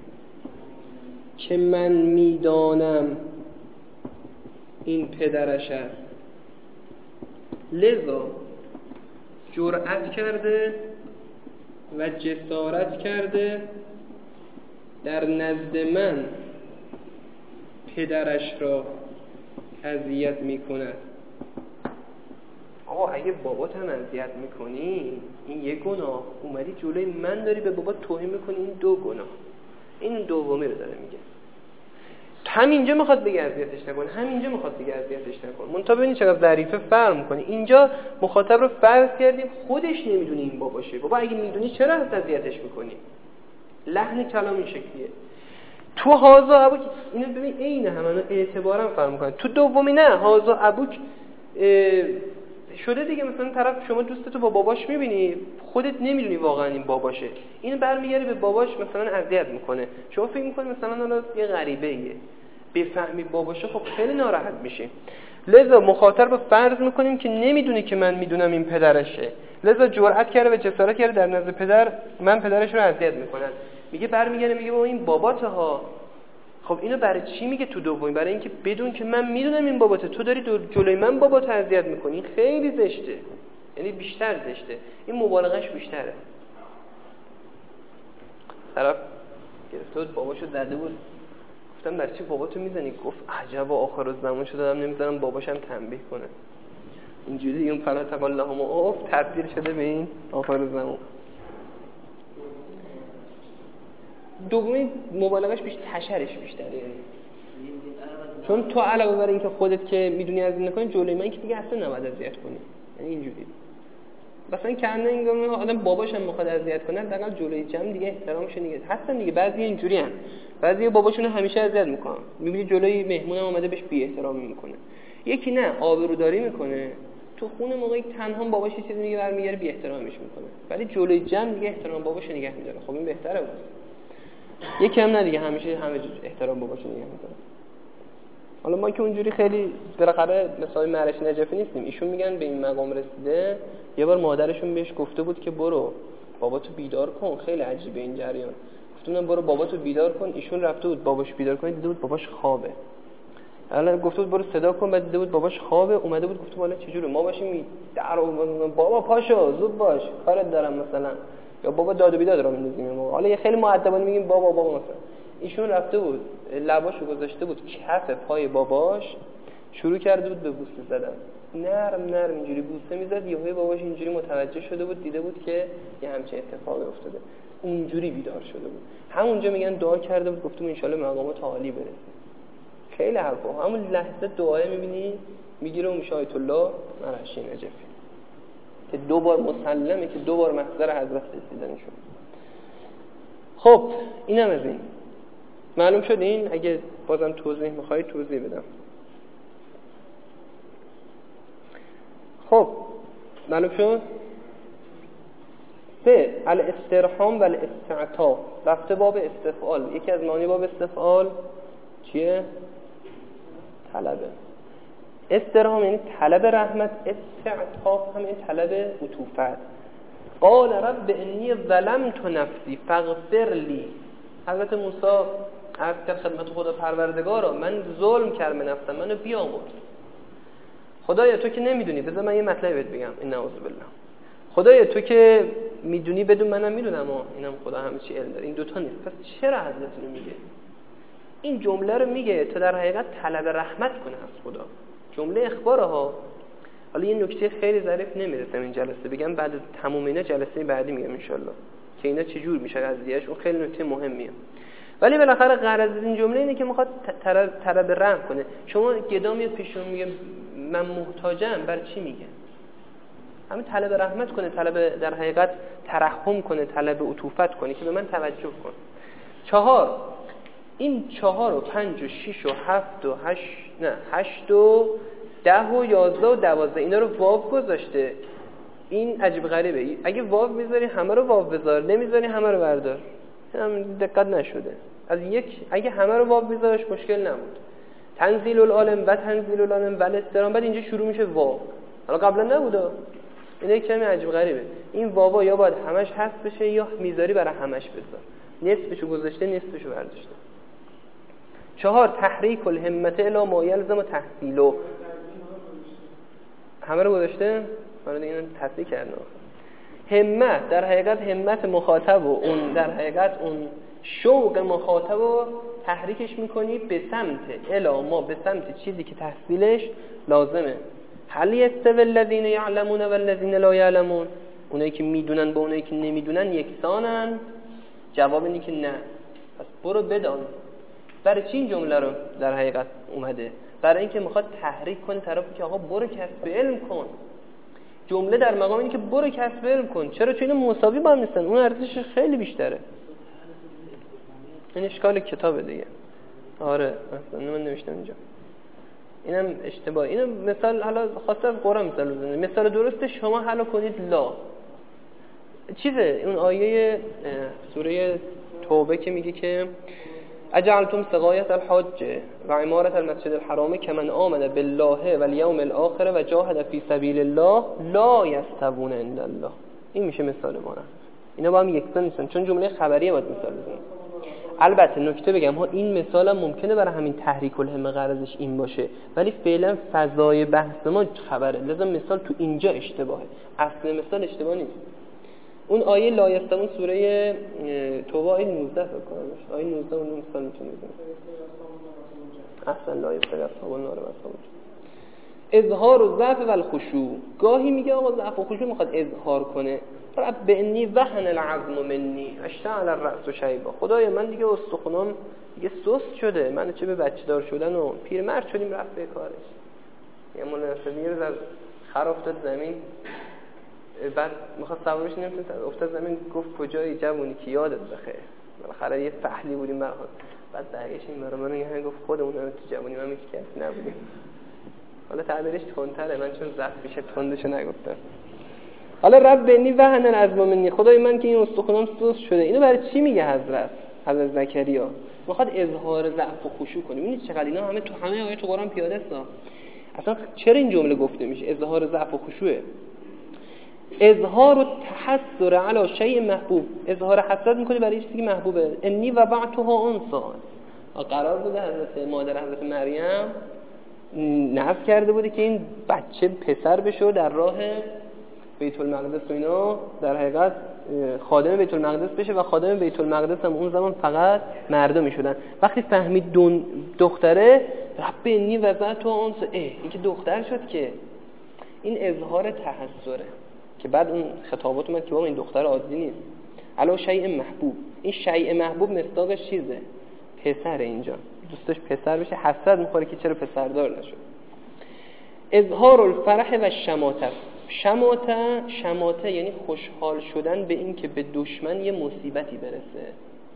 که من میدانم این پدرش است، لذا جرأت کرده و جسارت کرده در نزد من پدرش را اذیت میکند. آقا اگه بابات هم اذیت میکنی این یه گناه، اومدی جلوی من داری به بابات توهین میکنی، این دو گناه. این دومی رو داره میگه. همینجا میخواد بگه اذیتش نکن، همینجا میخواد بگه اذیتش نکن. منتها ببینید چقدر ظریفه فرق میکنه. اینجا مخاطب رو فرض کردیم خودش نمیدونه این باباشه. بابا اگه میدونی چرا اذیتش میکنی؟ لحن کلام این شکلیه. تو هازا ابوک اینو ببین عین همون اعتبارا فرق میکنه. تو دومی نه، هازا ابوک شده دیگه، مثلا طرف شما دوستتو با باباش میبینی، خودت نمیدونی واقعا این باباشه، این برمیگره به باباش مثلا اذیت میکنه، شما فکر میکنی مثلا حالا یه غریبه ایه، بفهمی باباشه خب خیلی ناراحت میشی. لذا مخاطب رو فرض میکنیم که نمیدونی که من میدونم این پدرشه، لذا جرأت کرده و جسارت کرده در نزد پدر من پدرش رو اذیت میکنن. میگه برمیگره میگه بابا این باباته ها. خب اینو برای چی میگه تو دومی؟ برای اینکه بدون که من میدونم این باباته، تو داری جلوی من بابات اذیت میکنی. خیلی زشته، یعنی بیشتر زشته، این مبالغهش بیشتره. طرف گرفته بود باباشو زده بود، گفتم برای چی باباتو میزنی؟ گفت عجب آخر الزمان شده دارم نمیذارم باباشم تنبیه کنه. اینجوری اون فلا تقال لهم اوف تبدیل شده به این آخر الزمان. دومی مبالغش بیشتر، تشرش بیشتره، یعنی چون تو علاوه بر اینکه خودت که میدونی از این نکنی، جلوی من که دیگه اصلا نباید اذیت کنی، یعنی اینجوری. مثلا کنه این آدم باباش هم میخواد اذیت کنه، حداقل جلوی جمع دیگه احترامش نگه. هستن دیگه بعضی اینجوری ان، بعضی باباشون همیشه اذیت میکنن، میبینی جلوی مهمون هم اومده بهش بی احترامی میکنه. یکی نه آبروداری میکنه، تو خونه موقعی تنها باباش چیزی میگه برمیگره بی احترامیش میکنه، ولی جلوی جمع دیگه احترام باباشو نگه میداره. خب این بهتره بود. یکی هم نه دیگه همیشه همه جور احترام باباشو نگه میداره. حالا ما که اونجوری خیلی بالاخره مثلا معرش نجفی نیستیم، ایشون میگن به این مقام رسیده. یه بار مادرشون بهش گفته بود که برو باباتو بیدار کن، خیلی عجیبه این جریان. گفتم برو باباتو بیدار کن، ایشون رفته بود باباش بیدار کنه، دیده بود باباش خوابه. حالا گفته بود برو صدا کن، بعد دیده بود باباش خوابه، اومده بود گفت والا چجوره؟ ما باشیم در بابا پاشو زود باش کارت دارم مثلا، یا بابا داد و بیداد رو میندازیم ما. حالا یه خیلی مؤدبانه میگیم بابا بابا مثلا. ایشون رفته بود لباشو گذاشته بود کف پای باباش، شروع کرده بود به بوسه زدن، نرم نرم اینجوری بوسه میزد. یهو باباش اینجوری متوجه شده بود، دیده بود که یه همچین اتفاقی افتاده، اونجوری بیدار شده بود. همونجا میگن دعا کرده بود، گفتم ان شاءالله مقامات عالی برسه. خیلی حرفا همون لحظه دعای میبینی میگیره اون میشه آیت الله مرعشی نجفی که دو بار مسلمه که دو بار محضر حضرت رسیدنشون. خب اینم از این معلوم شد. این اگه بازم توضیح میخواید توضیح بدم. خب معلوم شد. سه الاسترحام و الاستعطاف. رفته باب استفعال. یکی از معانی باب استفعال چیه؟ طلبه. استرحام یعنی طلب رحمت، استعطاف هم یعنی طلب عطوفت. قال رب انی ظلمت نفسی فاغفر لی. حضرت موسی عرض کرد خدمت خدا پروردگارا من ظلم کردم به نفسم، منو بیامرز. خدایا تو که نمیدونی، بذار من یه مطلبی بهت بگم. این نعوذ بالله. خدایا تو که میدونی بدون منم میدونم، ها اینم خدا همه چی علم داره. این دوتا نیست، پس چرا حضرت رو میگه؟ این جمله رو میگه تا در حقیقت طلب رحمت کنه از خدا. جمله اخباره ها. حالا یه نکته خیلی ظریف نمیرسم این جلسه بگم، بعد تموم اینا جلسه بعدی میگم ان شاء الله که اینا چه جور میشه قضیهش. اون خیلی نکته مهمیه. ولی بالاخره غرض از این جمله اینه که میخواد طلب رحم کنه. شما گدا میاد پیشون میگه من محتاجم، بر چی میگه؟ همین طلب رحمت کنه، طلب در حقیقت ترحم کنه، طلب عطوفت کنه که به من توجه کن. چهار این چهار و پنج و شیش و هفت و هشت نه هشت و ده و یازده و دوازده اینا رو واو گذاشته. این عجیب غریبه. اگه واو میذاری همه رو واو بذار، نمیذاری همه رو بردار. هم دقت نشده. از یک اگه همه رو واو بذارش مشکل نبود. تنزیل العالم و تنزیل العالم و الاسترام، بعد اینجا شروع میشه واو. حالا قبلا نبوده. این یک کمی عجیب غریبه. این واوا یا باید همش حذف بشه یا میذاری برای همش بذار. نصفشو گذاشته نصفشو برداشته. چهار تحریک الهمت الی ما یلزم تحصیلو. همه رو گذاشته؟ حالا دیگه اینو تصحیح کردن. همت در حقیقت همت مخاطب و اون در حقیقت اون شوق مخاطب رو تحریکش میکنی به سمت الی ما، به سمت چیزی که تحصیلش لازمه. هل یستوی الذین یعلمون و الذین لا یعلمون؟ اونایی که میدونن با اونایی که نمیدونن یکسانن؟ جواب اینه که نه. پس برو بدان. برای چی این جمله رو در حقیقت اومده؟ برای اینکه میخواد تحریک کنه طرفو که آقا برو کسب علم کن. جمله در مقام اینه که برو کسب علم کن. چرا؟ چون اینا مساوی با هم نیستن. اون ارزشش خیلی بیشتره. این اشکال کتابه دیگه. آره اصلا من نوشتم اینجا. اینم اشتباه. اینم مثال حالا خواسته از قرآن مثال بزنم. مثال درست شما حل کنید لا. چیزه اون آیه سوره توبه که میگه که اجعلتم سقایت الحج و عمارت المسجد الحرام کمن آمن بالله و الیوم الاخر و جاهد فی سبیل الله لا یستوون عند الله. این میشه مثال ما. اینا با هم یکسان نیستن چون جمله خبریه باید مثال بزنیم. البته نکته بگم ها این مثال هم ممکنه برای همین تحریک الهمه غرضش این باشه، ولی فعلا فضای بحث ما خبره، لازم مثال تو اینجا اشتباهه. اصل مثال اشتباه نیست. اون آیه لا یستوون سوره توبه آیه نوزده فکر کنم. آیه نوزده اون مثال میتونه بزنه. اصلا لا یستوی اصحاب النار و اصحاب الجنة. اظهار الضعف و الخشوع. گاهی میگه آقا ضعف و خشوع میخواد اظهار کنه. رب انی وهن العظم منی اشتعل الرأس شیبا. خدایا من دیگه استخونام دیگه سست شده، من چه به بچه دار شدن و پیرمرد شدیم رفت به کارش. یه مناسبی رو از خر افتاد زمین بعد میخواست سوار بشه نمیتونست، افتاد زمین، گفت کجایی جوونی که یادت بخیر، بالاخره یه فحلی بودیم برای بعد برگشت این برای من یه گفت خودمون هم تو جوونی من هیچ کسی نبودیم. حالا تعبیرش تندتره، من چون زفت میشه تندشو نگفتم. حالا رب انی وهن العظم منی، خدای من که این استخوانم سوس شده. اینو برای چی میگه حضرت حضرت زکریا؟ میخواد اظهار ضعف و خشوع کنه. ببینید چقدر اینا همه تو همه آیات تو قرآن پیاده است. اصلا چرا این جمله گفته میشه اظهار ضعف و خشوعه؟ اظهار التحسر علی شیء محبوب، اظهار حسرت میکنه برای چیزی که محبوبه. انی وضعتها انثا، قرار بوده حضرت مادر حضرت مریم نذر کرده بوده که این بچه پسر بشه در راه بیت المقدس و اینا در حقیقت خادم بیت المقدس بشه و خادم بیت المقدس هم اون زمان فقط مردا میشدن. وقتی فهمید دون دختره، رب انی وضعتها انثا، این که دختر شد که این اظهار تحسره که بعد اون خطابات اومد که بابا این دختر عادی نیست. علا شیء محبوب، این شیء محبوب مصداقش چیزه؟ پسر. اینجا دوستش پسر بشه، حسرت میخوره که چرا پسردار نشد. اظهار الفرح و شماتت، شماته شماته یعنی خوشحال شدن به این که به دشمن یه مصیبتی برسه.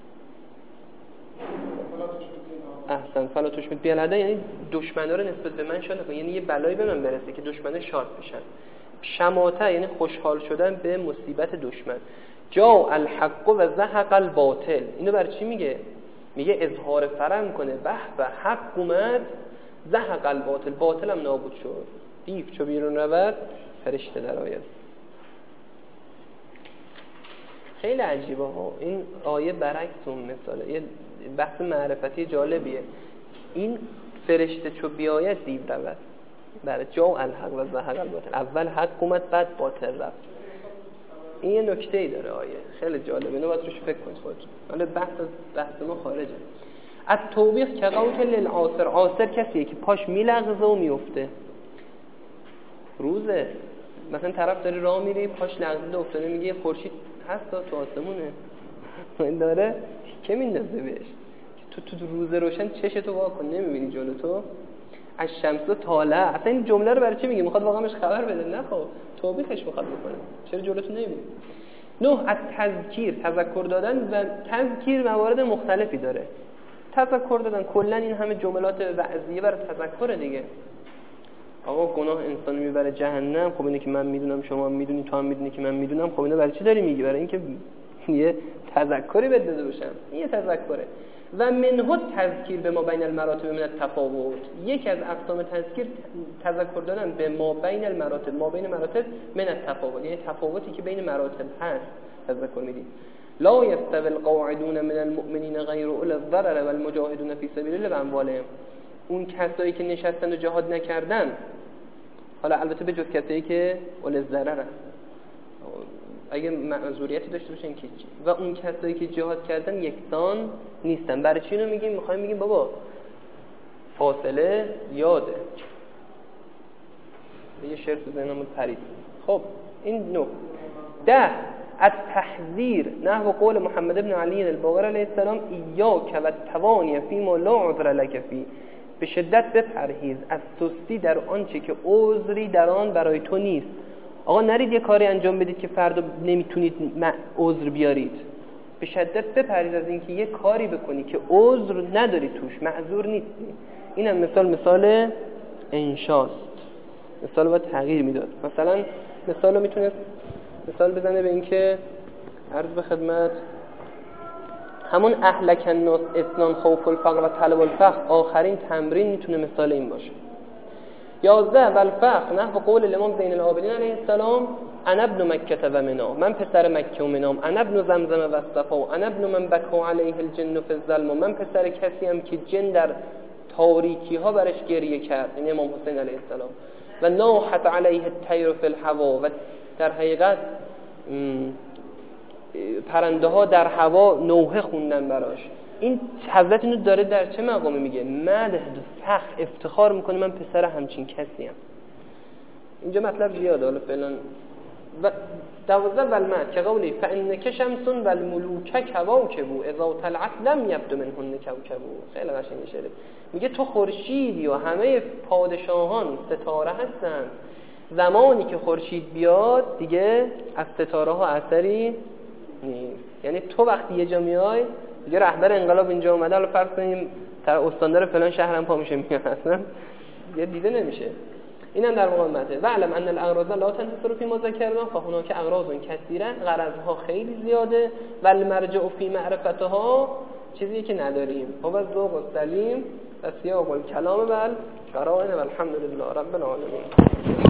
احسن، فلا تشمت بیالعده، یعنی دشمنا رو نسبت به من شاد کن، یعنی یه بلایی به من برسه که دشمنا شاد بشن. شماته یعنی خوشحال شدن به مصیبت دشمن. جاء الحق و زهق الباطل، اینو برای چی میگه؟ میگه اظهار فرح میکنه به به حق اومد، زهق الباطل، باطل هم نابود شد. دیو چو بیرون رود فرشته در آید. خیلی عجیبه ها این آیه، برعکس اون مثاله. یه بحث معرفتی جالبیه. این فرشته چو بیاید دیو رود، برای جاء الحق و زهق الباطل، اول حق اومد بعد باطل رفت. این یه نکته‌ای داره آیه، خیلی جالبه، اینو باید روش فکر کنید خودتون. حالا بحث بحث ما خارجه. التوبیخ که قوت للعاصر، عاصر کسیه که پاش میلغزه و میفته. روزه مثلا طرف داره راه میره پاش لغزیده افتاده، میگه خورشید هست تو آسمونه، این داره که میندازه بهش. تو تو روز روشن چشتو وا کن، نمیبینی جلو تو؟ از شمس طالع. اصلا این جمله رو برای چی میگه؟ میخواد واقعا بهش خبر بده؟ نه خب توبیخش میخواد بکنه. چرا جلوتو نمیبینی؟ نه، از تذکیر، تذکر دادن. و تذکیر موارد مختلفی داره. تذکر دادن کلا این همه جملات وعظیه برای تذکر دیگه. آقا گناه انسان میبره جهنم، خب اینه که من میدونم شما هم میدونی تو هم میدونی که من میدونم، خب اینو برای چی داری میگی؟ برای اینکه یه تذکری بده داده باشم. این یه تذکره. و منه تذکیر به ما بین المراتب من التفاوت، یکی از اقسام تذکیر تذکر دادن به ما بین المراتب، ما بین مراتب من التفاوت، یعنی تفاوتی که بین مراتب هست تذکر میدی. لا یستوی القاعدون من المؤمنین غیر اولی الضرر والمجاهدون فی سبیل الله باموالهم، اون کسایی که نشستن و جهاد نکردن، حالا البته به جز کسایی که اولی الضررن، اگه معذوریتی داشته باشن که چی، و اون کسایی که جهاد کردن یکسان نیستن. برای چی اینو میگیم؟ میخوایم بگیم بابا فاصله یاده. یه شعر تو ذهنم پرید. خب این نو ده التحذير نحو قول محمد ابن علی الباقر علیه السلام ایاک و التوانی فیما لا عذر لک فی، به شدت بپرهیز از سستی در آنچه که عذری در آن برای تو نیست. آقا نرید یه کاری انجام بدید که فردا نمیتونید عذر بیارید. به شدت بپرهیز از اینکه یه کاری بکنی که عذر نداری توش، معذور نیستی. اینم مثال مثال انشاست. مثال باید تغییر میداد. مثلا مثال رو میتونه مثال بزنه به اینکه عرض به خدمت همون اهلک الناس اثنان خوف الفقر و طلب الفقر، آخرین تمرین میتونه مثال این باشه. یازده والفقر نحو قول الامام زین العابدین علیه السلام انا ابن مکه و منا، من پسر مکه و منام. انا ابن زمزم و صفا، انا ابن من بکا علیه الجن فی الظلم، من پسر کسی ام که جن در تاریکی ها برش گریه کرد، این امام حسین علیه السلام. و ناحت علیه الطیر فی الهوا، و در حقیقت پرنده ها در هوا نوحه خوندن براش. این حضرت اینو داره در چه مقامی میگه؟ مدح، فخر، افتخار میکنه من پسر همچین کسی ام. اینجا مطلب زیاده، حالا فعلا. و دوازده والمد که قولی فانک شمسون والملوک کواکبو اذا طلعت لم یبدو منهن کوکبو. خیلی قشنگ شعره. میگه تو خورشیدی و همه پادشاهان ستاره هستن، زمانی که خورشید بیاد دیگه از ستاره ها اثری نیست. یعنی تو وقتی یه جا میای دیگه رهبر انقلاب اینجا اومده، حالا فرض کنیم استاندار فلان شهرم پا میشه میاد، اصلا دیگه دیده نمیشه. اینم در مقامته. و علم ان الاغراض لا تنحصر فی ما ذکرنا فهناک اغراض کثیرا، غرضها خیلی زیاده، و المرجع فی معرفتها چیزی که نداریم. هو الذوق السلیم و سیاق الکلام بل قرائن والحمد لله رب العالمین.